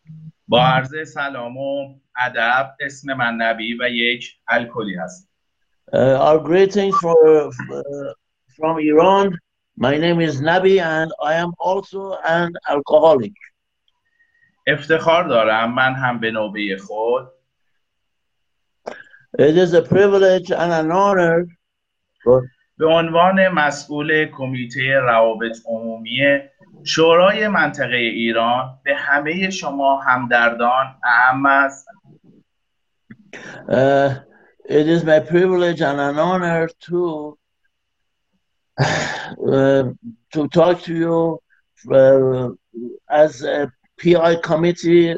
با عرض سلام و ادب، اسم من نبی و یک الکلی هست. Our greetings from Iran. My name is Nabi, and I am also an alcoholic. افتخار دارم من هم به نوبه خود It is a privilege and an honor. Good. به عنوان مسئول کمیته روابط عمومی شورای منطقه ایران به همه شما همدردان اعم است. It is my privilege and an honor to talk to you as a PI committee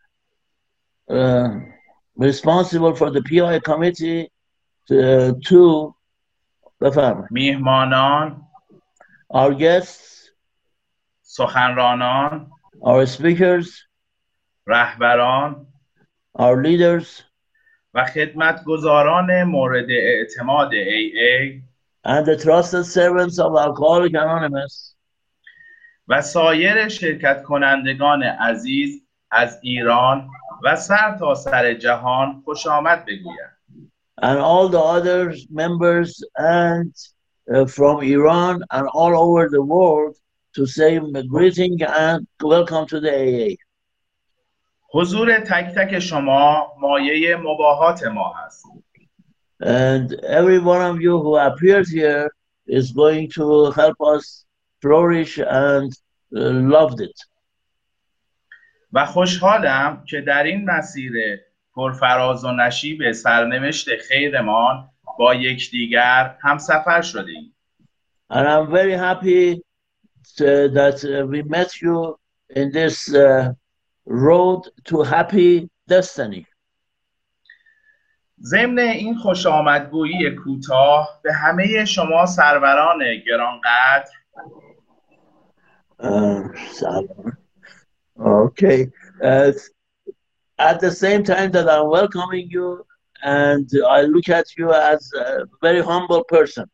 responsible for the PI committee to the family. میهمانان، Our guests, سخنرانان، our speakers, رهبران our leaders, و خدمتگزاران مورد اعتماد AA and the trusted servants of Alcoholics Anonymous, و سایر شرکت کنندگان عزیز از ایران و سرتاسر جهان خوش آمد بگویم. and all the other members and from Iran and all over the world to say a greeting and welcome to the AA. حضور تک تک شما مایه مباهات ما هست. And every one of you who appears here is going to help us flourish and loved it. و خوشحالم که در این مسیر پرفراز و نشیب سرنوشت خیرمان با یکدیگر همسفر شدیم. And I'm very happy that we met you in this road to happy destiny. ضمن این خوش آمدگویی کوتاه به همه شما سروران گرانقدر Okay. At the same time that I'm welcoming you, and I look at you as a very humble person.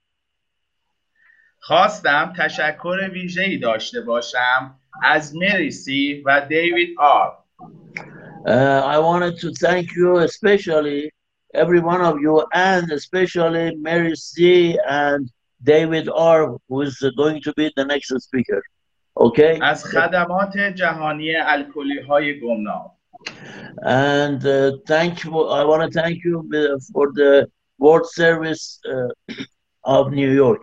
خواستم تشکر ویژه‌ای داشته باشم از مری سی و دیوید آر. I wanted to thank you especially, every one of you, and especially Mary C. and David R., who is going to be the next speaker. Okay? از خدمات جهانی الکلی‌های گمنام. And I want to thank you for the World Service of New York.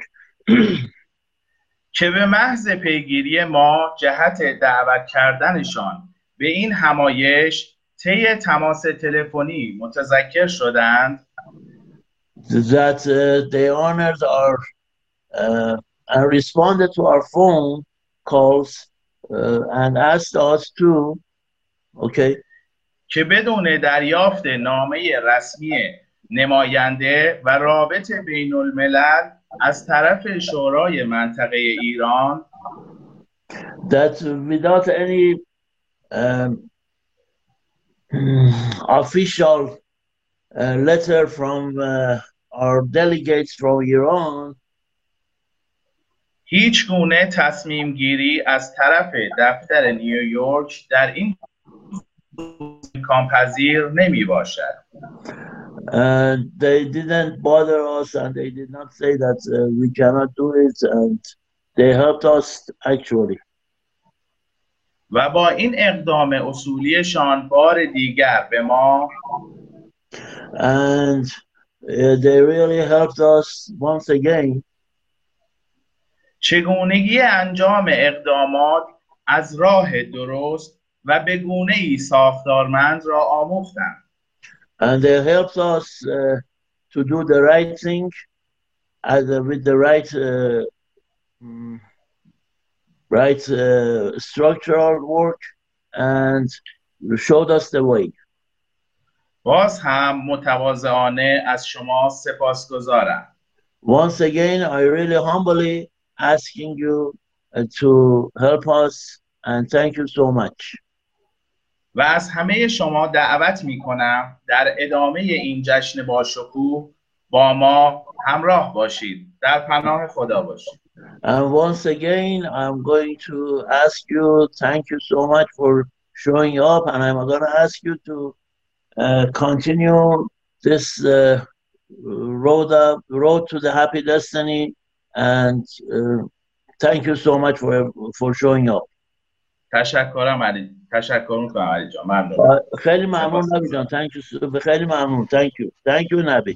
که به محض پیگیری ما جهت دعوت کردنشان به این همایش طی تماس تلفنی متذکر شدند that they honored and responded to our phone calls and asked us to, okay, که بدون دریافت نامه رسمی نماینده و رابط بین الملل از طرف شورای منطقه ایران that without any official letter from our delegates from Iran, هیچ گونه تصمیم گیری از طرف دفتر نیویورک در این امکان پذیر نمی باشد. They didn't bother us and they did not say that we cannot do it, and they helped us actually. و با این اقدام اصولیشان بار دیگر به ما and they really helped us once again چگونگی انجام اقدامات از راه درست و به گونه‌ای ساختارمند را آموختند. And they helped us to do the right thing with the right structural work and showed us the way. باز هم متواضعانه از شما سپاسگزارم. Once again, I really humbly asking you to help us and thank you so much. و از همه شما دعوت می‌کنم در ادامه این جشن باشکوه با ما همراه باشید. در پناه خدا باشید. And once again, I'm going to ask you, thank you so much for showing up, and I'm going to ask you to continue this road to the happy destiny, and thank you so much for showing up. تشکرم علی. تشکر میکنم علی جان. ممنون. خیلی ممنون نبی جان. خیلی ممنون. Thank you نبی.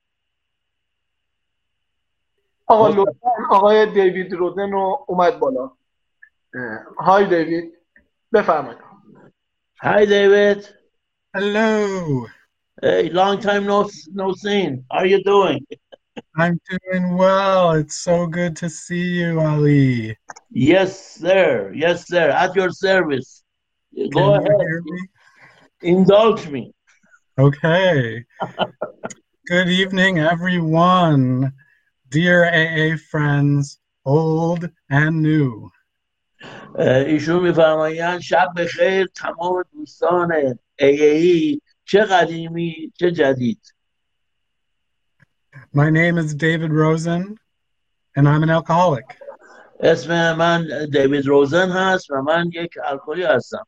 آقا لطفاً آقای دیوید رودن رو اومد بالا. های دیوید بفرمایید. Hi David. Hello. Hey, long time no seen. How are you doing? I'm doing well. It's so good to see you, Ali. Yes, sir. Yes, sir. At your service. Go ahead. Hear me? Indulge me. Okay. Good evening, everyone. Dear AA friends, old and new. ایشون میفرمایند شب بخیر تمام دوستان AAE چه قدیمی چه جدید. My name is David Rosen, and I'm an alcoholic. اسم من دیوید روزن هست و من یک الکلی هستم.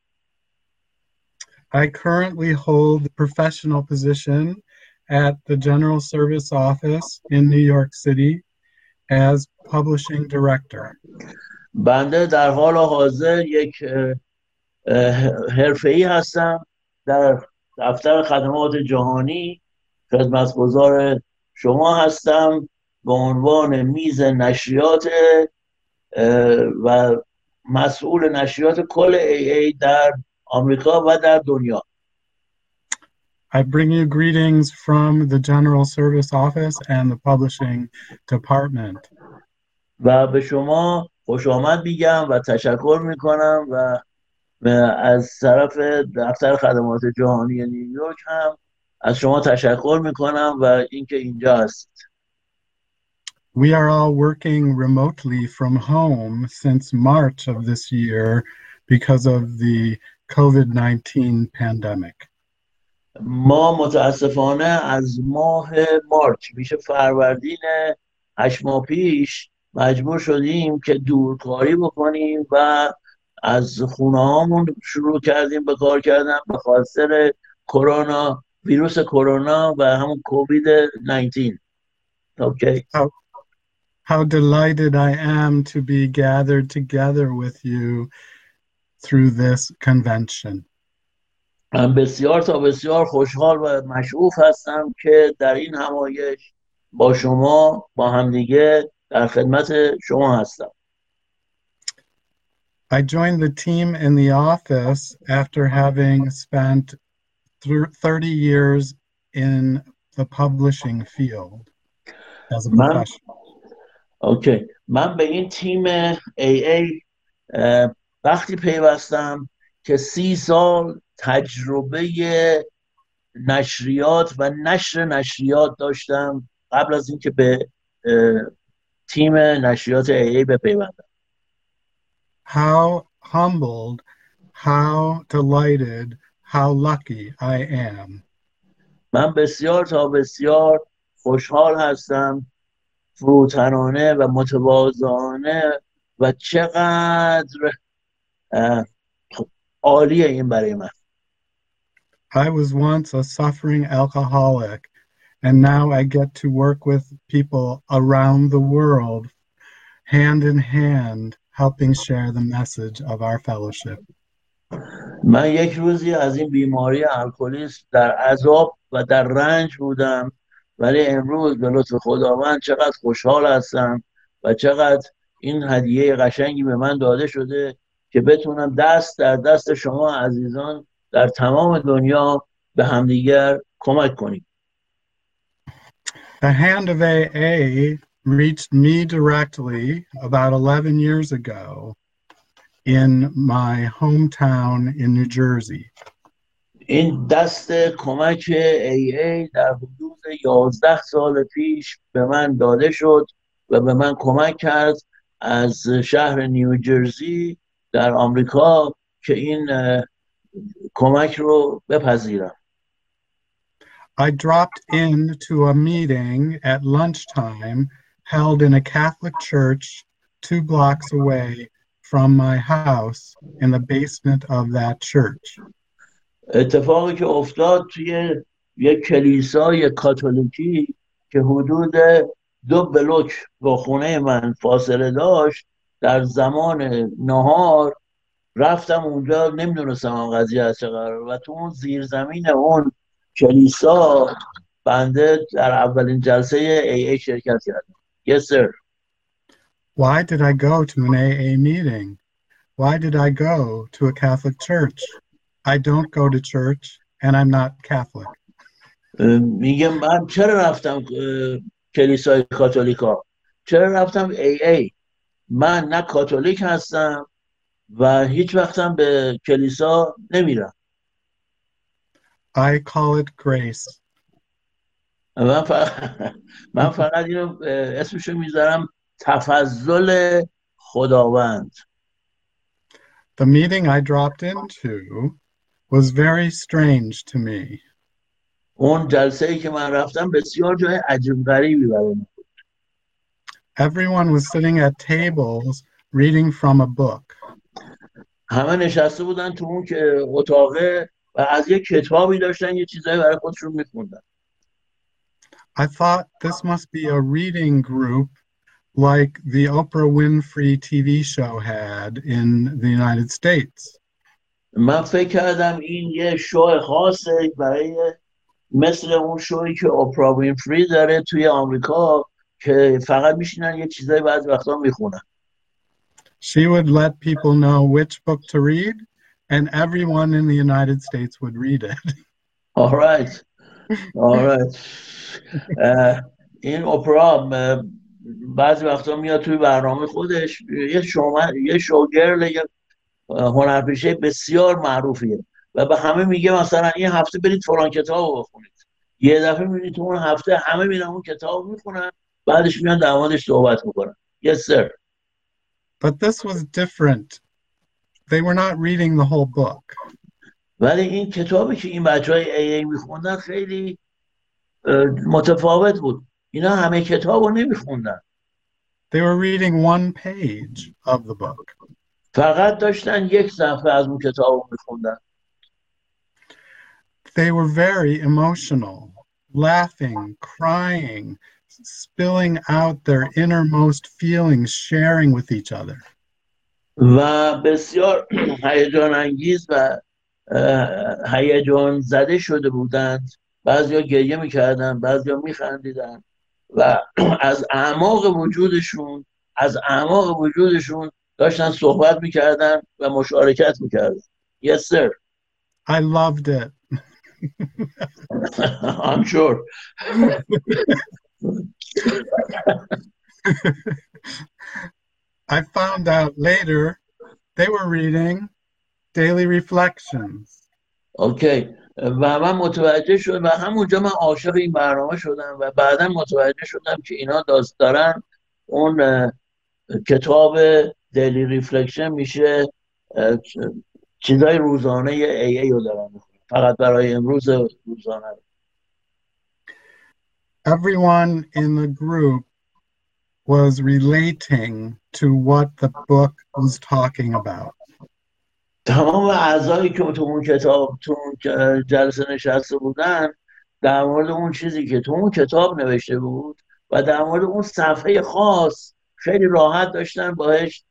I currently hold the professional position at the General Service Office in New York City as Publishing Director. بنده در حال حاضر یک حرفه‌ای هستم در دفتر خدمات جهانی. خدمتگزار شما هستم به عنوان میز نشریات و مسئول نشریات کل AA در آمریکا و در دنیا. I bring you greetings from the General Service Office and the Publishing Department. و به شما خوش آمد میگم و تشکر میکنم و از طرف دفتر خدمات جهانی نیویورک هم از شما تشکر میکنم و اینکه اینجا هستید. We are all working remotely from home since March of this year because of the COVID-19 pandemic. ما متاسفانه از ماه مارچ میشه فروردین 8 ماه پیش مجبور شدیم که دورکاری بکنیم و از خونه هامون شروع کردیم به کار کردن به خاطر کرونا، ویروس کرونا و همون کووید 19. Okay. How delighted I am to be gathered together with you through this convention. من بسیار تا بسیار خوشحال و مشعوف هستم که در این همایش با شما با همدیگه در خدمت شما هستم. I joined the team in the office after having spent 30 years in the publishing field as a professional. اوکی. من به این تیم AA وقتی پیوستم که 30 سال تجربه نشریات و نشر نشریات داشتم قبل از اینکه به تیم نشریات AA بپیوندم. How humbled, how delighted, how lucky I am. من بسیار تا بسیار خوشحال هستم، فروتنانه و متواضعانه و چقدر عالیه این برای من. I was once a suffering alcoholic, and now I get to work with people around the world, hand in hand, helping share the message of our fellowship. من یک روزی از این بیماری الکلیسم در عذاب و در رنج بودم، ولی امروز به لطف خداوند چقدر خوشحال هستم و چقدر این هدیه قشنگی به من داده شده که بتونم دست در دست شما عزیزان در تمام دنیا به همدیگر کمک کنیم. The hand of AA reached me directly about 11 years ago in my hometown in New Jersey. این دست کمک AA در حدود 11 سال پیش به من داده شد و به من کمک کرد از شهر نیوجرسی در آمریکا که این کمک رو بپذیرم. I dropped into a meeting at lunchtime held in a Catholic church 2 blocks away from my house in the basement of that church. اتفاقی که افتاد توی یک کلیسای کاتولیکی که حدود 2 بلوک با خونه من فاصله داشت، در زمان نهار رفتم اونجا، نمیدونستم قضیه از چه قرار، و تو اون زیرزمین اون کلیسا بنده در اولین جلسه AA شرکت کردم. Yes sir. Why did I go to an AA meeting? Why did I go to a Catholic church? I don't go to church and I'm not Catholic. میگم من چرا رفتم کلیسای کاتولیکا؟ چرا رفتم AA؟ من نه کاتولیک هستم و هیچ وقتم به کلیسا نمیرم. I call it grace. من فقط اینو اسمشو میذارم تفضل خداوند. The meeting I dropped into was very strange to me. اون جلسه‌ای که من رفتم بسیار جای عجیب غریبی برای من. Everyone was sitting at tables reading from a book. همه نشسته بودن تو اون که اتاقه و از یک کتابی داشتن یه چیزایی برای خودشون میخوندن. I thought this must be a reading group like the Oprah Winfrey TV show had in the United States. من فکر کردم این یه شو خاصه برای مثل اون شویی که اپرا وینفری داره توی آمریکا که فقط میشینن یه چیزایی بعضی وقتا میخونن. She would let people know which book to read, and everyone in the United States would read it. All right. این اپرا بعضی وقتا میاد توی برنامه خودش، یه شوگرل، یه هنرپیشه بسیار معروفیه و به همه میگه مثلا این هفته برید فلان کتاب رو بخونید. یه دفعه میبینید تو اون هفته همه میرن اون کتاب میخونن، بعدش میان در موردش صحبت میکنن. Yes sir. But this was different. They were not reading the whole book. ولی این کتابی که این بچهای AA میخوندن خیلی متفاوت بود. اینا همه کتاب رو نمیخوندن. They were reading one page of the book. فقط داشتن یک صفحه از اون کتاب رو میخوندن. They were very emotional, laughing, crying, spilling out their innermost feelings, sharing with each other. و بسیار هیجان انگیز و هیجان زده شده بودند. بعضیا گریه میکردن، بعضیا میخندیدن و از اعماق وجودشون داشتن صحبت میکردن و مشارکت میکردن. Yes sir. I loved it. I'm sure. I found out later they were reading Daily Reflections. Okay. و من متوجه شدم و همونجا من عاشق این برنامه شدم و بعدا متوجه شدم که اینا دارن اون کتاب دیلی ریفلکشن میشه چیزای روزانه AA رو دارن میخونن، فقط برای امروز روزانه. Everyone in the group was relating to what the book was talking about. تمام اعضایی که تو اون جلسه نشسته بودن در مورد اون چیزی که تو اون کتاب نوشته بود و در مورد اون صفحه خاص خیلی راحت داشتن باهاش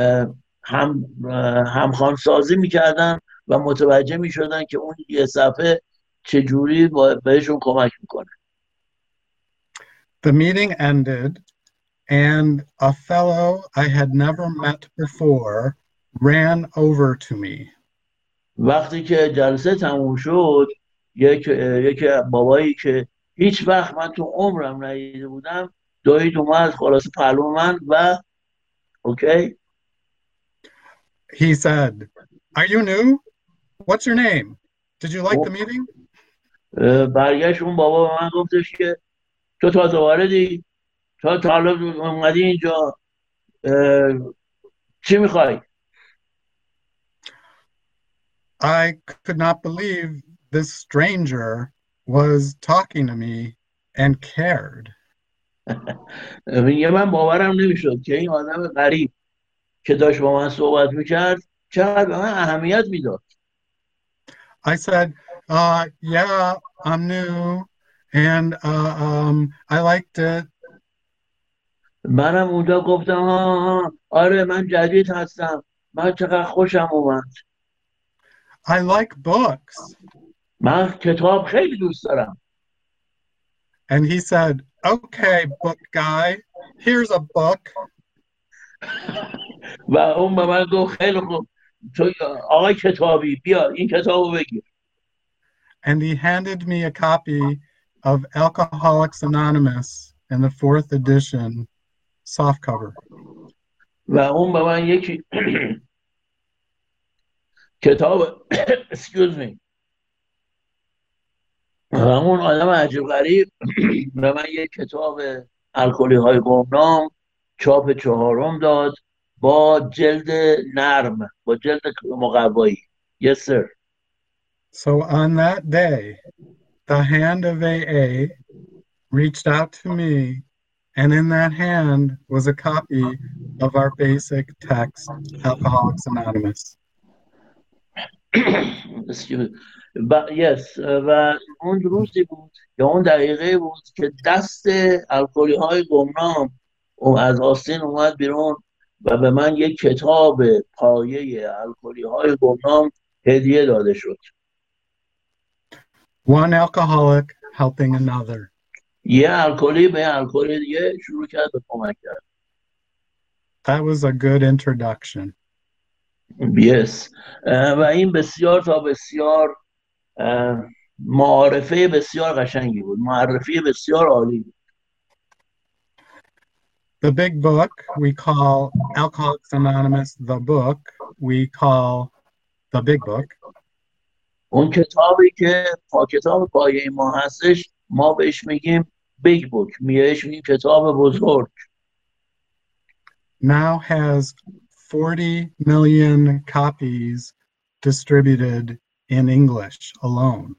همخوانسازی میکردن و متوجه میشدن که اون یه صفحه چجوری بهشون کمک میکنه. The meeting ended and a fellow I had never met before ran over to me. وقتی که جلسه تموم شد یک بابایی که هیچ وقت من تو عمرم ندیده بودم دوید اومد خلاص پلو من و okay. He said, "Are you new? What's your name? Did you like the meeting?" برگشت اون بابا به من گفتش که تو تازه واردی؟ تا حالا اومدی اینجا؟ چی میخوای؟ I could not believe this stranger was talking to me and cared. میگه من باورم نمیشد که این آدم غریب که داشت با من صحبت میکرد چقدر به من اهمیت میداد. I said, yeah, I'm new and I liked it. منم اونجا گفتم آره من جدید هستم، من چقدر خوشم اومد. I like books. من کتاب خیلی دوست دارم. And he said, okay, book guy, here's a book. و اون به من گفت خیلی خوب تو آقای کتابی بیا این کتابو بگیر. And he handed me a copy of Alcoholics Anonymous in the 4th edition, softcover. و اون به من یکی کتاب excuse me اون آدم عجیب غریب به من یک کتاب الکلی های گمنام چاپ 4 داد با جلد نرم، با جلد مقوایی. Yes sir. So on that day, the hand of AA reached out to me, and in that hand was a copy of our basic text, Alcoholics Anonymous. Yes. و اون روزی بود یا اون دقیقه بود که دست الکلی های گمنام از آستین اومد بیرون و به من یک کتاب پایه الکلی های گمنام هدیه داده شد. One alcoholic helping another. یه الکلی به الکلی دیگه شروع کرد به کمک کرد. That was a good introduction. Yes. و این بسیار تا بسیار معارفه بسیار قشنگی بود، معرفی بسیار عالی بود. The big book we call Alcoholics Anonymous, the book we call the big book. اون کتابی که کتاب پایه ما هستش ما بهش میگیم بیگ بوک، میگیم کتاب بزرگ. Now has 40 million copies distributed in English alone.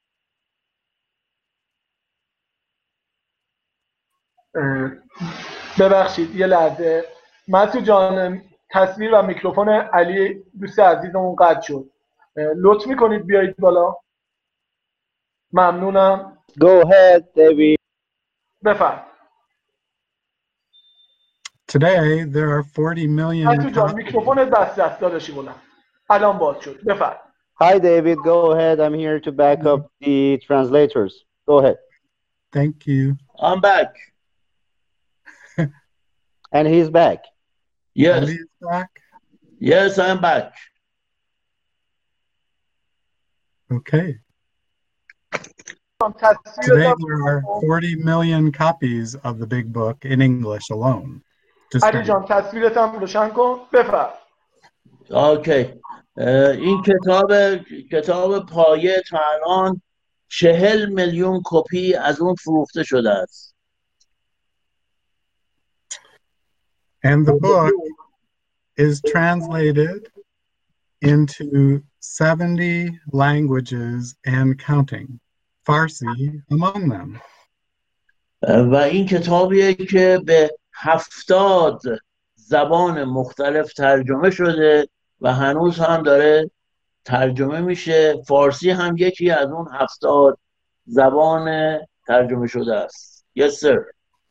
ببخشید یه لحظه مسعود جان، تصویر و میکروفون علی دوست عزیزمون قطع شد. لطف میکنید بیایید بالا. ممنونم. Go ahead, David. بفرم. Today there are 40 million مسعود جان copies. میکروفون دست داداشی بلند. الان باز شد. بفرم. Hi, David. Go ahead. I'm here to back up the translators. Go ahead. Thank you. I'm back. And he's back. Yes. Ali is back? Yes, I'm back. Okay. Today there are 40 million copies of the big book in English alone. علی جان تصویرت هم روشن کن. بفرم. اوکی. این کتاب پایه تا الان 40 میلیون کپی از اون فروخته شده است. And the book is translated into 70 languages and counting, Farsi among them. و این کتابیه که به 70 زبان مختلف ترجمه شده و هنوز هم داره ترجمه میشه. فارسی هم یکی از اون 70 زبان ترجمه شده است. Yes, sir.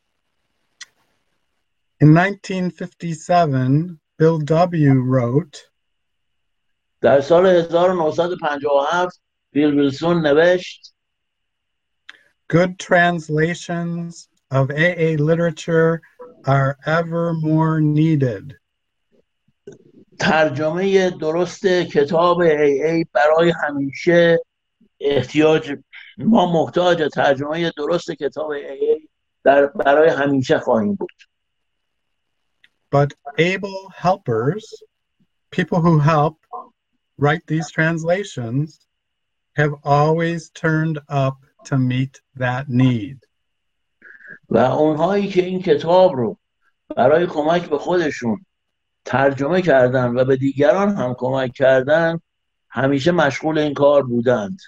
In 1957, Bill W. wrote, در سال 1957 بیل ویلسون نوشت good translations of AA literature are ever more needed. ترجمه درست کتاب AA برای همیشه ما محتاج ترجمه درست کتاب AA برای همیشه خواهیم بود. But able helpers, people who help write these translations, have always turned up to meet that need. و اونهایی که این کتاب رو برای کمک به خودشون ترجمه کردن و به دیگران هم کمک کردن همیشه مشغول این کار بودند.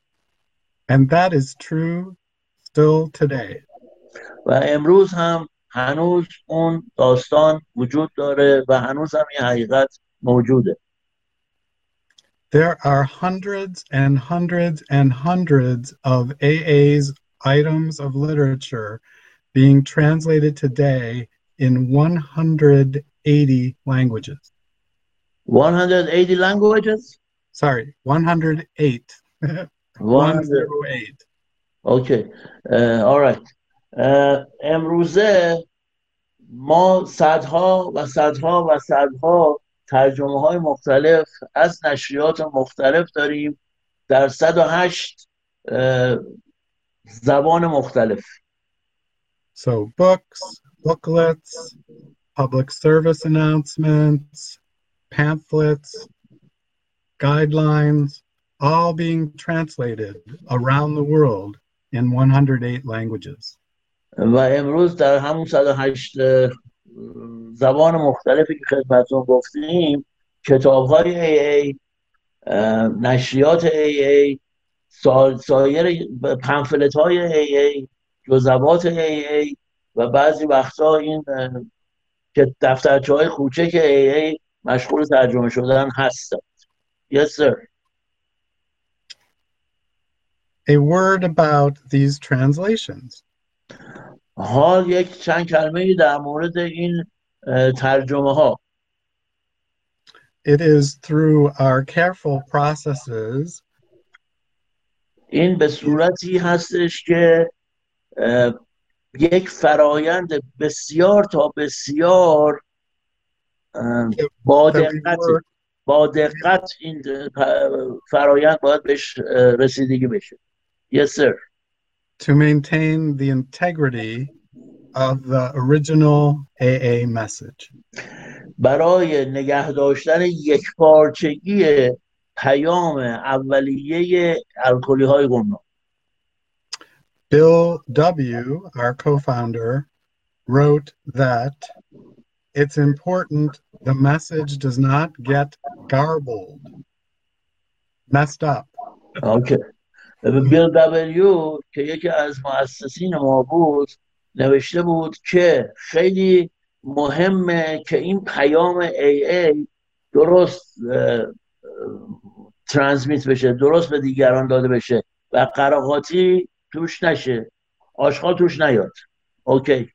And that is true still today. و امروز هم هنوز اون داستان وجود داره و هنوز هم این حقیقت موجوده. There are hundreds and hundreds and hundreds of AA's items of literature being translated today in 180 languages. 180 languages? Sorry, 108. 108. Okay. All right. امروزه ما صدها و صدها و صدها ترجمه های مختلف از نشریات مختلف داریم در 108 زبان مختلف. So books, booklets, public service announcements, pamphlets, guidelines, all being translated around the world in 108 languages. و امروز در همون 108 زبان مختلفی که خدمتتون گفتیم کتاب‌های AA، نشریات AA، سایر پمفلت‌های AA، جزوات AA و بعضی وقتا این که دفترچه‌های کوچک AA مشغول ترجمه شدن هستند. Yes, sir. A word about these translations. حال یک چند کلمه در مورد این ترجمه ها. It is through our careful processes این به صورتی هستش که یک فرایند بسیار تا بسیار با دقت این فرایند باید بهش رسیدگی بشه. Yes, sir. To maintain the integrity of the original AA message. برای نگه داشتن یکپارچگی پیام اولیه الکلی های گمنام. Bill W., our co-founder, wrote that it's important the message does not get garbled, messed up. Okay. بیل دبلیو که یکی از مؤسسین ما بود نوشته بود که خیلی مهمه که این پیام AA درست ترانسمیت بشه، درست به دیگران داده بشه و قراقاتی توش نشه، آشغال توش نیاد. Okay.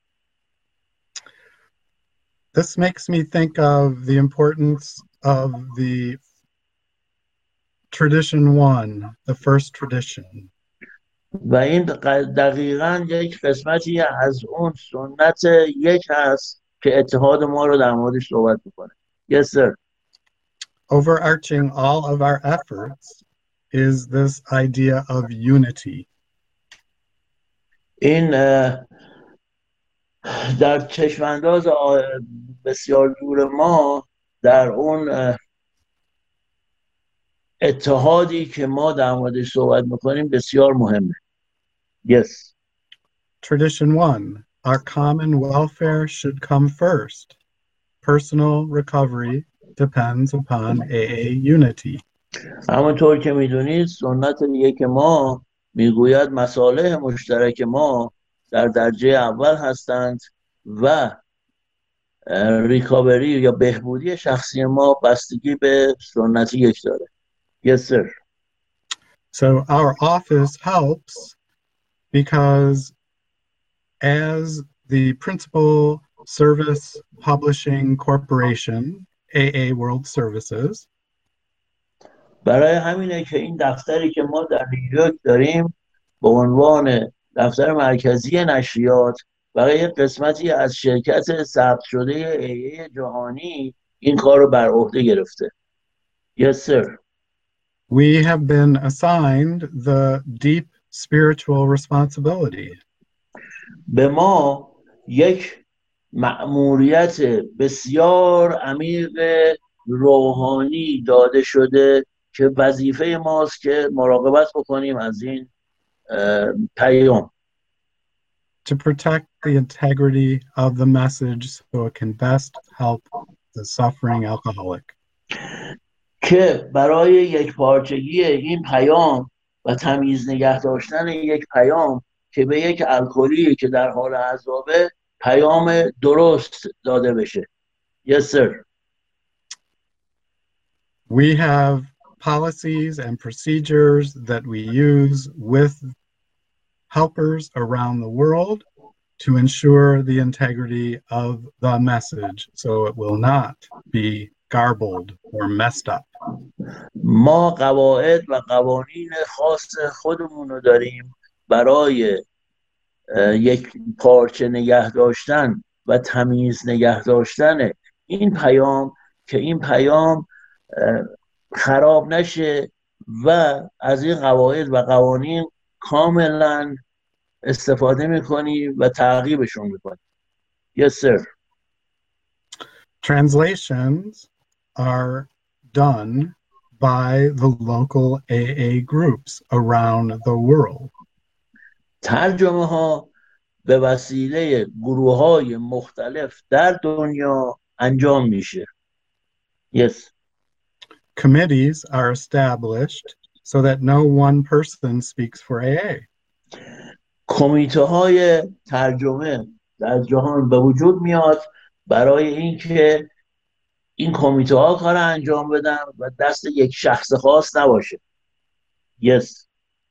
This makes me think of the importance of the tradition one, the first tradition. و این دقیقاً یک قسمتی از اون سنت یک هست که اتحاد ما رو در موردش صحبت میکنه. Yes, sir. Overarching all of our efforts is this idea of unity. این در چشمانداز بسیار دور ما در اون اتحادی که ما در موردش صحبت میکنیم بسیار مهمه. Yes. Tradition one, our common welfare should come first. Personal recovery depends upon AA unity. همونطور که میدونید سنت یک ما میگوید مصالح مشترک ما در درجه اول هستند و ریکاوری یا بهبودی شخصی ما بستگی به سنت یک داره. Yes, sir. So our office helps because as the principal service publishing corporation, AA World Services, برای همینه که این دفتری که ما در نیویورک داریم به عنوان دفتر مرکزی نشریات برای یک قسمتی از شرکت ثبت شده AA جهانی این کار رو بر عهده گرفته. Yes, sir. we have been assigned the deep spiritual responsibility. به ما یک مأموریت بسیار عمیق روحانی داده شده که وظیفه ماست که مراقبت بکنیم از این پیام. To protect the integrity of the message so it can best help the suffering alcoholic. که برای یک پارچگی این پیام و تمیز نگه داشتن یک پیام که به یک الکلی که در حال عذابه پیام درست داده بشه. Yes, sir. We have policies and procedures that we use with helpers around the world to ensure the integrity of the message so it will not be garbled or messed up. ما قواعد و قوانین خاص خودمون رو داریم برای یک پارچه نگه داشتن و تمیز نگه داشتن این پیام که این پیام خراب نشه و از این قواعد و قوانین کاملا استفاده میکنیم و تعقیبشون میکنیم. Yes, sir. Translations are done by the local AA groups around the world. ترجمه ها به وسیله گروه های مختلف در دنیا انجام میشه. Yes. Committees are established so that no one person speaks for AA. کمیته های ترجمه در جهان به وجود میاد برای اینکه این کمیته ها کار انجام بدن و دست یک شخص خاص نباشه. Yes.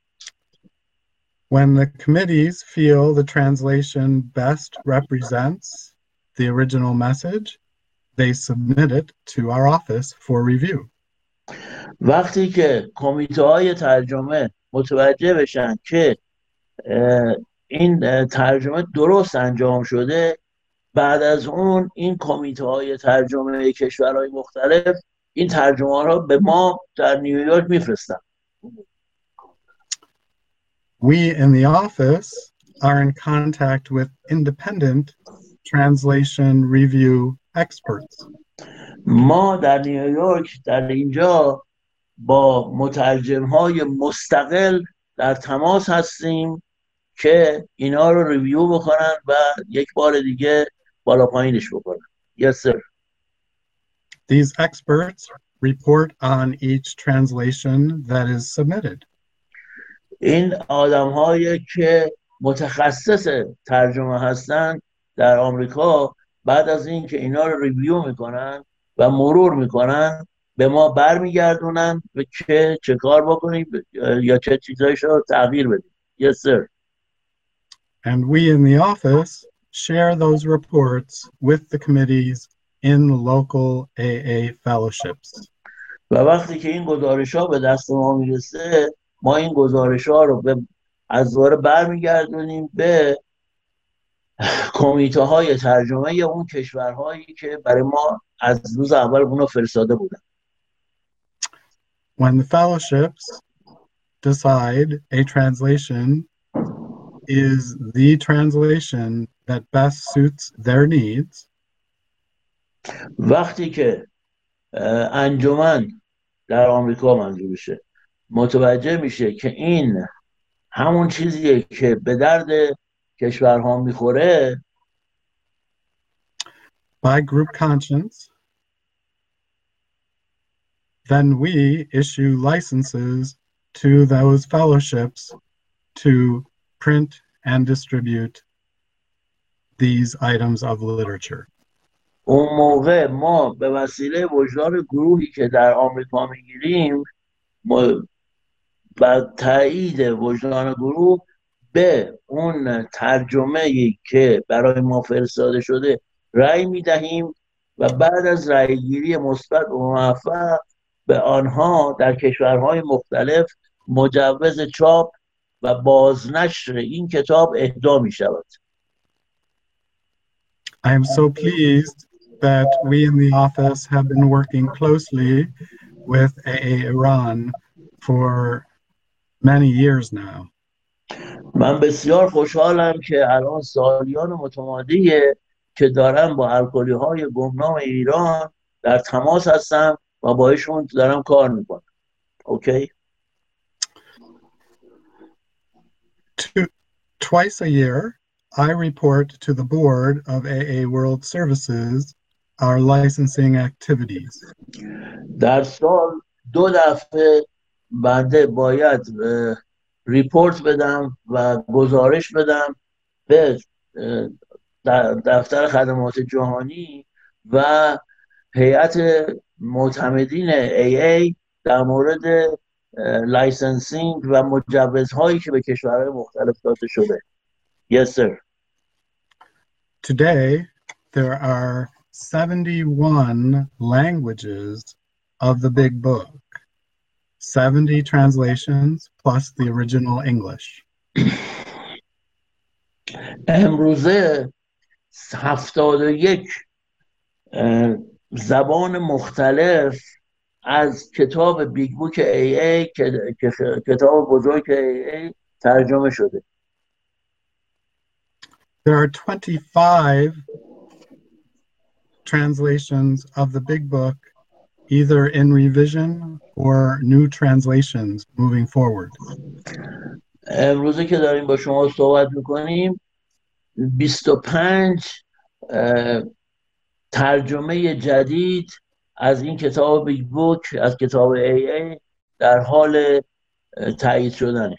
When the committees feel the translation best represents the original message, they submit it to our office for review. وقتی که کمیته های ترجمه متوجه بشن که این ترجمه درست انجام شده، بعد از اون این کمیته های ترجمه کشورهای مختلف این ترجمه را به ما در نیویورک میفرستن. We in the office are in contact with independent translation review experts. ما در نیویورک در اینجا با مترجم‌های مستقل در تماس هستیم که اینا رو ریویو بکنن و یک بار دیگه بالا پایینش بکنن. Yes, sir. These experts report on each translation that is submitted. این آدم‌هایی که متخصص ترجمه هستن در آمریکا بعد از این که اینا رو ریویو میکنن و مرور میکنن به ما برمیگردونن و که چه کار بکنیم یا چه چیزایش رو تغییر بدیم. Yes, sir. And we in the office share those reports with the committees in the local AA fellowships. و وقتی که این گزارش‌ها به دست ما میرسه ما این گزارش‌ها رو از دوباره برمیگردونیم به کمیته های ترجمه اون کشورهایی که برای ما از روز اول اونو فرستاده بودن. When the fellowships decide a translation is the translation that best suits their needs, وقتی که انجمن در آمریکا منظورشه متوجه میشه که این همون چیزیه که به درد کشورها میخوره، by group conscience, then we issue licenses to those fellowships to print and distribute these items of literature. اون موقع ما به وسیله وجدان گروهی که در آمریکا میگیریم و تایید وجدان گروه به اون ترجمه‌ای که برای ما فرستاده شده رأی میدهیم و بعد از رأیگیری مثبت و موفق به آنها در کشورهای مختلف مجوز چاپ و بازنشر این کتاب اهدا می شود. I am so pleased that we in the office have been working closely with AA Iran for many years now. من بسیار خوشحالم که الان سالیان متمادیه که دارم با الکلی های گمنام ایران در تماس هستم و با ایشون دارم کار میکنم. اوکی؟ Twice a year, I report to the board of AA World Services our licensing activities. در سال 2 دفعه بنده باید ریپورت بدم و گزارش بدم به دفتر خدمات جهانی و هیئت معتمدین AA در مورد لایسنسینگ و مجوزهایی که به کشورهای مختلف داده شده. Yes, sir. Today, there are 71 languages of the big book, 70 translations plus the original English. امروزه 71 زبان مختلف از کتاب بیگ بوک AA که کتاب بزرگ AA ترجمه شده. There are 25 translations of the big book, either in revision or new translations moving forward. امروزه که داریم با شما صحبت میکنیم 25 ترجمه جدید از این کتاب بیگ بوک، از کتاب AA در حال تایید شدنه.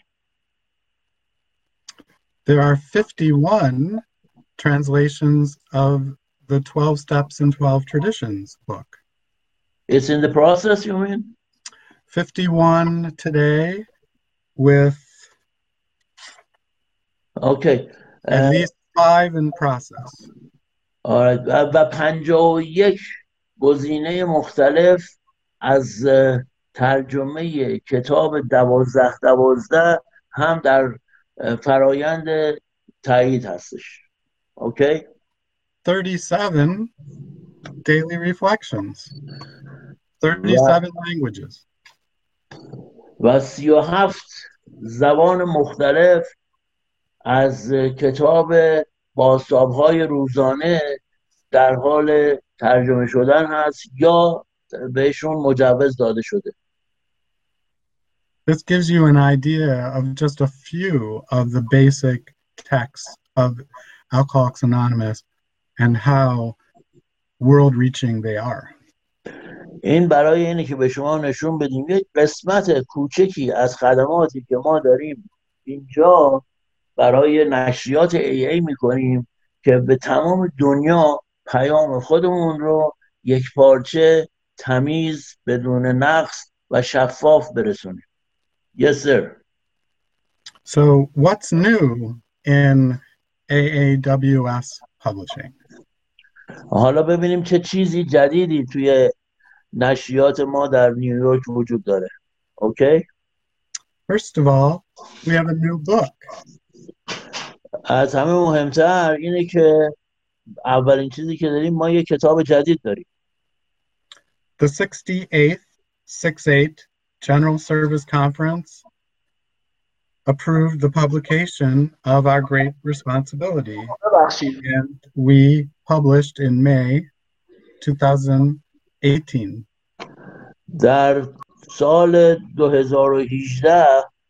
There are 51 translations of the 12 Steps and 12 Traditions book. It's in the process, you mean? 51 today with Okay. at least 5 in process. Alright. و 51 گزینه مختلف از ترجمه کتاب 12 هم در فرایند تایید هستش. Okay? 37 daily reflections. 37 languages. و 37 زبان مختلف از کتاب بازتاب‌های روزانه در حال ترجمه شدن هست یا بهشون مجوز داده شده. This gives you an idea of just a few of the basic texts of Alcoholics Anonymous and how world-reaching they are. این برای اینه که به شما نشون بدیم یک قسمت کوچکی از خدماتی که ما داریم اینجا برای نشریات AA میکنیم که به تمام دنیا پیام خودمون رو یک پارچه تمیز بدون نقص و شفاف برسونیم. Yes, sir. So what's new in AAWS publishing? حالا ببینیم چه چیزی جدیدی توی نشریات ما در نیویورک وجود داره. Okay? First of all, we have a new book. از همه مهمتر اینه که اولین چیزی که داریم ما یک کتاب جدید داریم. The 68th 6/8 General Service Conference approved the publication of Our Great Responsibility, and we published in May 2018. در سال 2018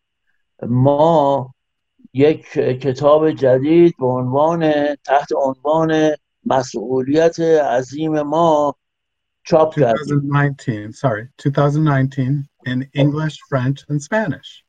ما یک کتاب جدید به عنوان تحت عنوان مسئولیت عظیم ما چاپ کردیم. 2019 in English, French, and Spanish.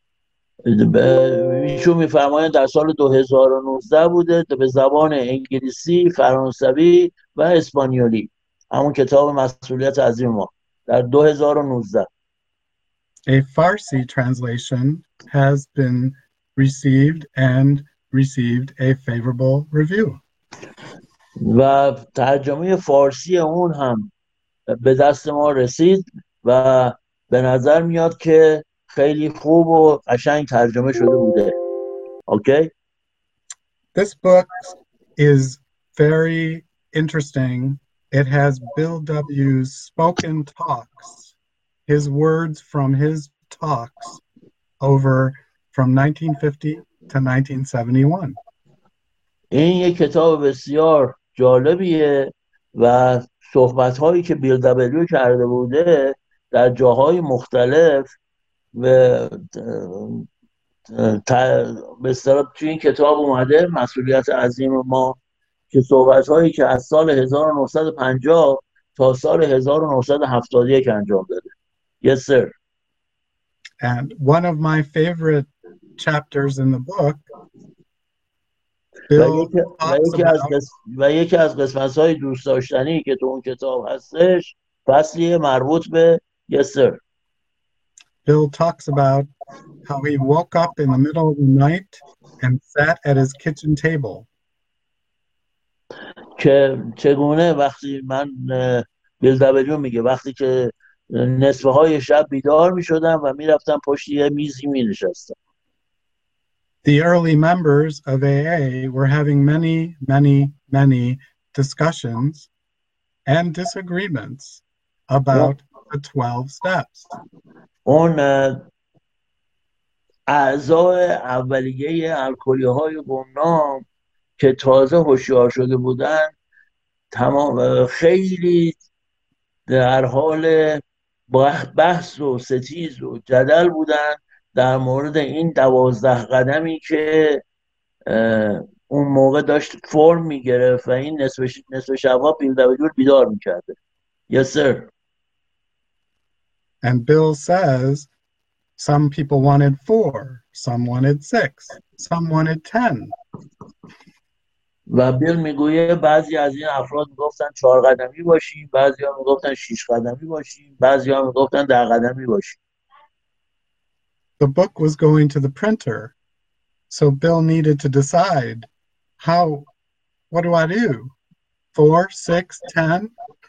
ایشون میفرمایند در سال 2019 بوده به زبان انگلیسی، فرانسوی و اسپانیولی. همون کتاب مسئولیت عظیم ما در 2019. A Farsi translation has been received a favorable review. و ترجمه فارسی اون هم به دست ما رسید و به نظر میاد که خیلی خوب و قشنگ ترجمه شده بوده. Okay? This book is very interesting. It has Bill W.'s spoken talks, his words from his talks over from 1950 to 1971. این یک کتاب بسیار جالبیه و صحبت‌هایی که بیل دبلیو کرده بوده در جاهای مختلف و به اصطلاح توی این کتاب اومده مسئولیت عظیم ما که صحبت‌هایی که از سال 1950 تا سال 1971 انجام داده. Yes, sir. And one of my favorite chapters in the book Bill talks about و یکی از قسمت‌های دوست داشتنی که تو اون کتاب هستش فصلی مربوط به Yes sir. Bill talks about how he woke up in the middle of the night and sat at his kitchen table. که چگونه وقتی من بیل دبلیو میگه وقتی که نصفه های شب بیدار میشدم و میرفتم پشت یه میزی مینشستم. The early members of AA were having many discussions and disagreements about the 12 steps. اون اعضای اولیه الکلی های گمنام که تازه هوشیار شده بودن تمام خیلی در حال بحث و ستیز و جدل بودن در مورد این 12 قدمی که اون موقع داشت فرم میگرفت و این نصف شبها بیل دبلیو بیدار میکرده. Yes sir. And Bill says some people wanted 4, some wanted 6, some wanted 10. و بیل میگویه بعضی از این افراد میگفتن 4 قدمی باشیم، بعضی ها میگفتن 6 قدمی باشیم، بعضی ها میگفتن 10 قدمی باشیم. The book was going to the printer, so Bill needed to decide what do I do? 4, 6, 10?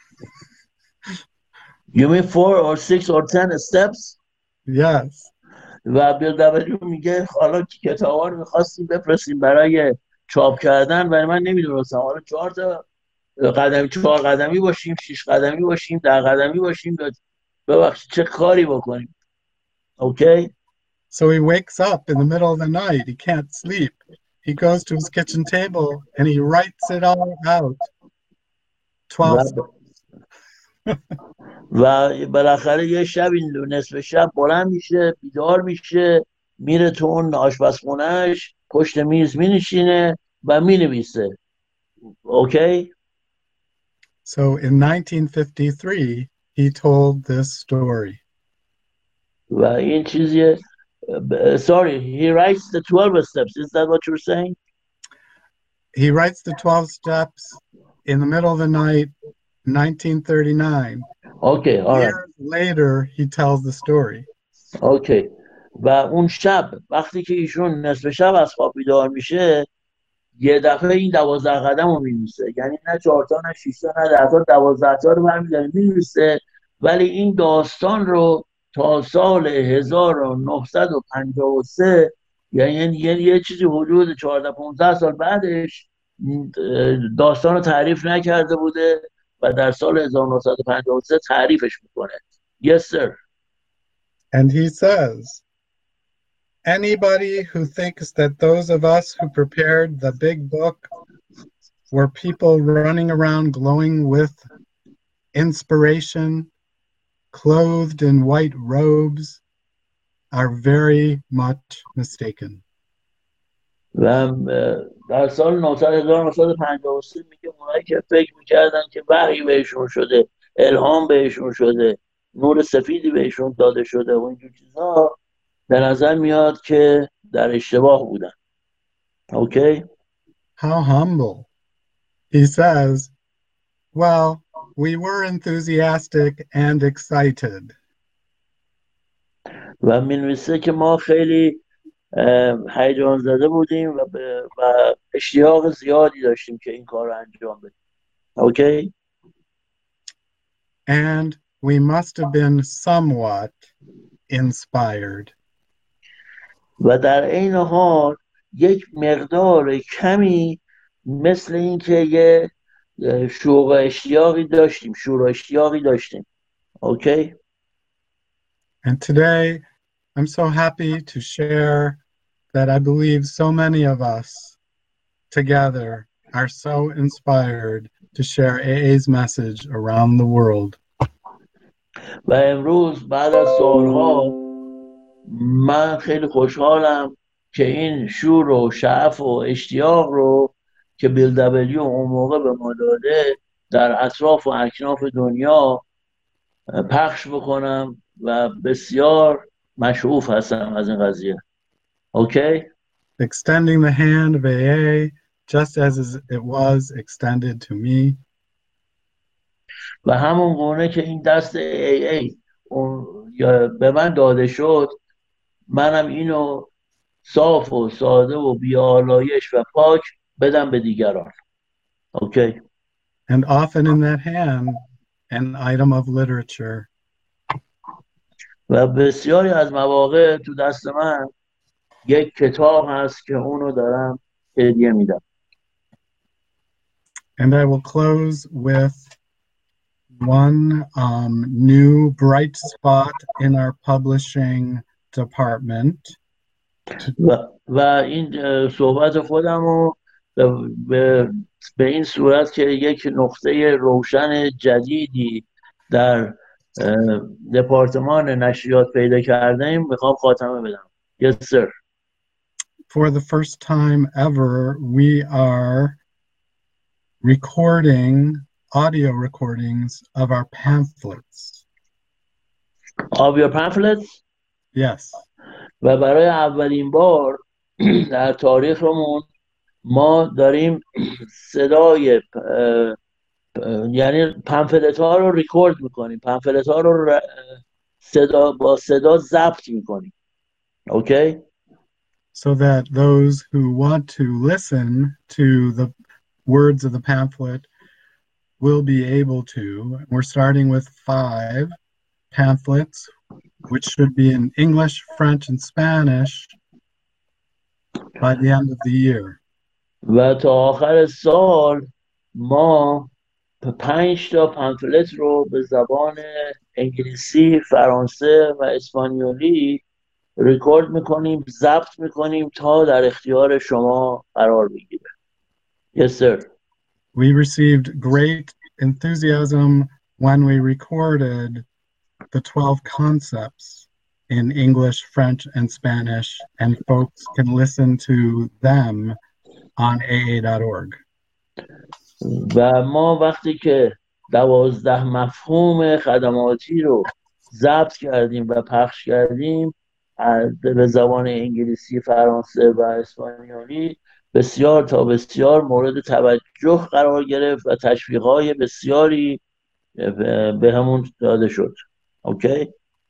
You mean 4 or 6 or 10 steps? Yes. و بیل دبلیو میگه حالا کتابا رو میخواستیم بفرستیم برای چاپ کردن ولی من نمیدونستم حالا 4 قدمی باشیم، 6 قدمی باشیم، 10 قدمی باشیم، ببخشید چه کاری بکنیم. Okay? So he wakes up in the middle of the night. He can't sleep. He goes to his kitchen table and he writes it all out. 12 و بالاخره یه شب نصف شب بلند میشه، بیدار میشه، میره تو اون آشپزخونهش، پشت میز مینشینه و مینویسه. Okay? So in 1953 he told this story. و این چیزیه. Sorry, he writes the 12 steps. Is that what you're saying? He writes the 12 steps in the middle of the night, 1939. Okay, all right. Years later, he tells the story. Okay. و اون شب وقتی که ایشون نصف شب از خواب بیدار میشه یه دفعه این 12 قدم رو می‌نویسه. یعنی نه 4 تا نه 6 تا نه 10 تا 12 تا رو برمی‌داره می‌نویسه ولی این داستان رو تا سال 1953 یعنی یه چیزی حدود 14-15 سال بعدش داستان رو تعریف نکرده بوده و در سال 1953 تعریفش میکنه. Yes sir. And he says, anybody who thinks that those of us who prepared the big book were people running around glowing with inspiration, clothed in white robes, are very much mistaken. و در سال 1953 میگه اونایی که فکر میکردن که وحی بهشون شده، الهام بهشون شده، نور سفیدی بهشون داده شده و اینجور چیزها به نظر میاد که در اشتباه بودن. Okay? How humble. He says, well, we were enthusiastic and excited. و می‌نویسه که ما خیلی هیجان زده بودیم و اشتیاق زیادی داشتیم که این کار رو انجام بدیم. Okay? And we must have been somewhat inspired. و در این حال یک مقدار کمی مثل این که یه شوق اشتیاقی داشتیم. Okay? And today, I'm so happy to share that I believe so many of us together are so inspired to share AA's message around the world. و امروز بعد از سالها من خیلی خوشحالم که این شور و شعف و اشتیاق رو که بیل دبلیو اون موقع به ما داده در اطراف و اکناف دنیا پخش بکنم و بسیار مشعوف هستم از این قضیه. Okay? Extending the hand of AA just as it was extended to me. و همون گونه که این دست AA به من داده شد، منم اینو صاف و ساده و بی‌آلایش و پاک بدم به دیگران. Okay. And often in that hand, an item of literature. و بسیاری از مواقع تو دست من یک کتاب هست که اونو دارم هدیه میدم. And I will close with one new bright spot in our publishing department. و این صحبت خودم رو به این صورت که یک نقطه روشن جدیدی در دپارتمان نشریات پیدا کردیم میخوام خاتمه بدم. Yes, sir. For the first time ever, we are recording audio recordings of our pamphlets. Of your pamphlets? Yes. و برای اولین بار در تاریخمون ما داریم صدای یعنی پمفلت ها رو ریکورد میکنیم، پمفلت ها رو با صدا ضبط میکنیم. Okay? So that those who want to listen to the words of the pamphlet will be able to. We're starting with 5 pamphlets, which should be in English, French, and Spanish by the end of the year. و تا آخر سال ما 5 تا پمفلت رو به زبان انگلیسی، فرانسه و اسپانیولی ریکورد میکنیم، ضبط میکنیم تا در اختیار شما قرار بگیره. Yes, sir. We received great enthusiasm when we recorded the 12 concepts in English, French, and Spanish, and folks can listen to them on AA.org. و ما وقتی که 12 مفهوم خدماتی رو ضبط کردیم و پخش کردیم به زبان انگلیسی، فرانسه و اسپانیولی، بسیار تا بسیار مورد توجه قرار گرفت و تشویق‌های بسیاری به همون داده شد. Okay?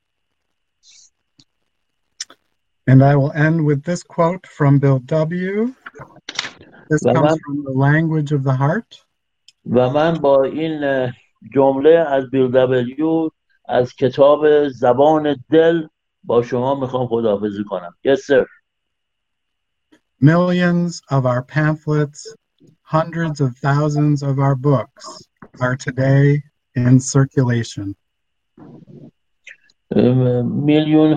And I will end with this quote from Bill W. This comes from the language of the heart. و من با این جمله از بیل دبلیو از کتاب زبان دل با شما میخوام خداحافظی کنم. Yes, sir. Millions of our pamphlets, hundreds of thousands of our books are today in circulation. میلیون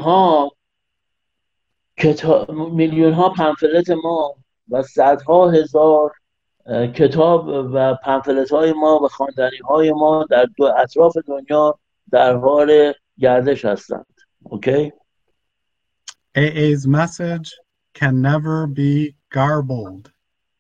ها پمفلت ما و صدها هزار کتاب و پمفلت های ما و خواندنی های ما در اطراف دنیا در حال گردش هستند. Okay? AA's message can never be garbled.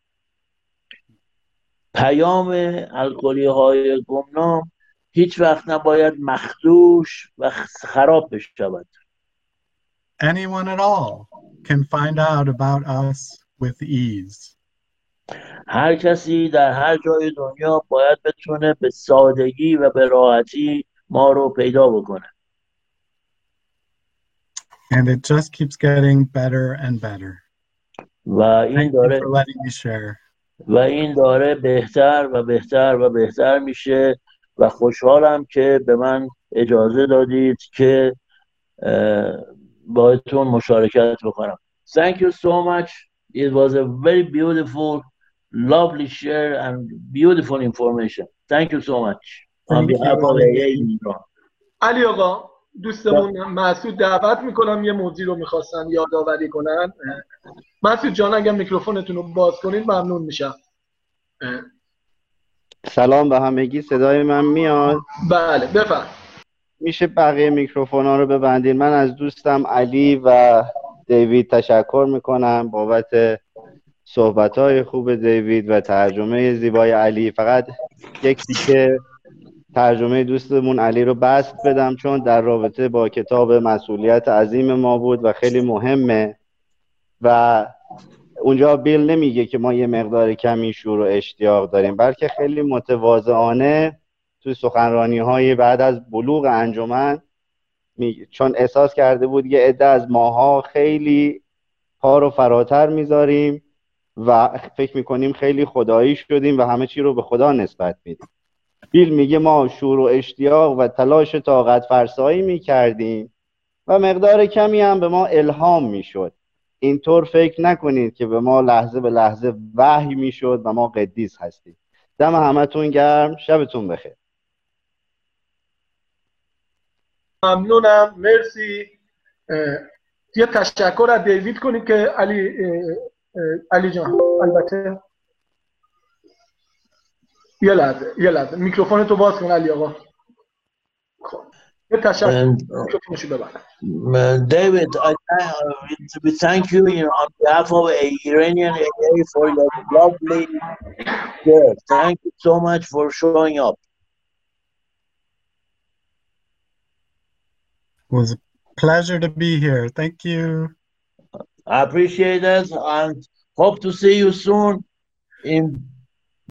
پیام الگوی های گمنام هیچ وقت نباید مخدوش و خراب بشود. Anyone at all can find out about us with ease. هر کسی در هر جای دنیا باید بتونه به سادگی و به راحتی ما رو پیدا بکنه. And it just keeps getting better and better. و این داره for letting me share. و این داره بهتر و بهتر و بهتر میشه و خوشحالم که به من اجازه دادید که باهاتون مشارکت بکنم. Thank you so much. It was a very beautiful, lovely share and beautiful information. Thank you so much. On behalf of AA. علی آقا، دوستمون مسعود دعوت میکنم یه موضوع رو میخواستن یادآوری کنن. مسعود جان اگر میکروفونتون رو باز کنید ممنون میشم. سلام به همگی، صدای من میاد؟ بله بفرمایید. میشه بقیه میکروفون ها رو ببندین؟ من از دوستم علی و دیوید تشکر میکنم بابت صحبت های خوب دیوید و ترجمه زیبای علی. فقط یک تیکه ترجمه دوستمون علی رو بسط بدم چون در رابطه با کتاب مسئولیت عظیم ما بود و خیلی مهمه و اونجا بیل نمیگه که ما یه مقدار کمی شور و اشتیاق داریم، بلکه خیلی متواضعانه توی سخنرانی‌های بعد از بلوغ انجمن چون احساس کرده بود یه عده از ماها خیلی پا رو فراتر میذاریم و فکر میکنیم خیلی خدایی شدیم و همه چی رو به خدا نسبت میدیم. بیل میگه ما شور و اشتیاق و تلاش طاقت فرسایی میکردیم و مقدار کمی هم به ما الهام میشد. اینطور فکر نکنید که به ما لحظه به لحظه وحی میشد و ما قدیس هستیم. دم همتون گرم، شبتون بخیر. ممنونم، مرسی. یه تشکر از دیوید کنید که علی جان البته یه لحظه میکروفون تو باز کن علی آقا. یه تشکر میکروفونشو ببند. David, we thank you on behalf of Iranian AA for your lovely share. Thank you so much for showing up. It was a pleasure to be here. Thank you. I appreciate it and hope to see you soon in